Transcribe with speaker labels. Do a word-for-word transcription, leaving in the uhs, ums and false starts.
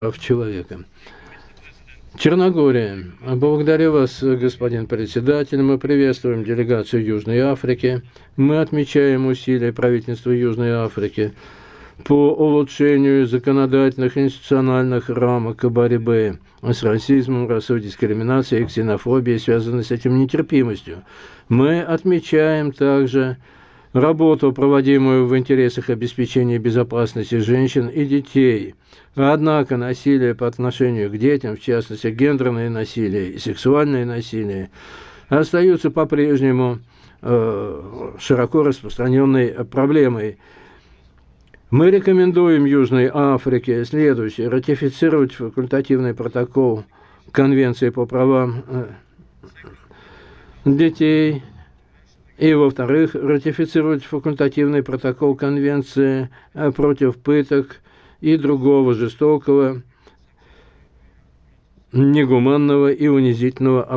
Speaker 1: прав человека. Черногория. Благодарю вас, господин председатель. Мы приветствуем делегацию Южной Африки. Мы отмечаем усилия правительства Южной Африки по улучшению законодательных и институциональных рамок борьбы с расизмом, расовой дискриминацией и ксенофобией, связанной с этим нетерпимостью. Мы отмечаем также работу, проводимую в интересах обеспечения безопасности женщин и детей. Однако насилие по отношению к детям, в частности гендерное насилие и сексуальное насилие, остаются по-прежнему э, широко распространенной проблемой. Мы рекомендуем Южной Африке следующее: ратифицировать факультативный протокол Конвенции по правам детей, и, во-вторых, ратифицировать факультативный протокол Конвенции против пыток и другого жестокого, негуманного и унизительного